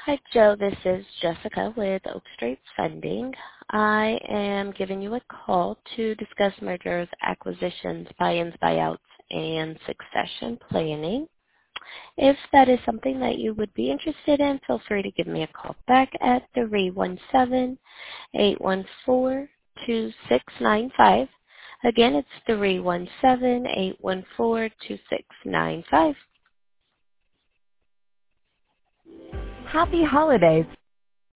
Hi, Joe. This is Jessica with Oak Street Funding. I am giving you a call to discuss mergers, acquisitions, buy-ins, buyouts, and succession planning. If that is something that you would be interested in, feel free to give me a call back at 317-814-2695. Again, it's 317-814-2695. Happy holidays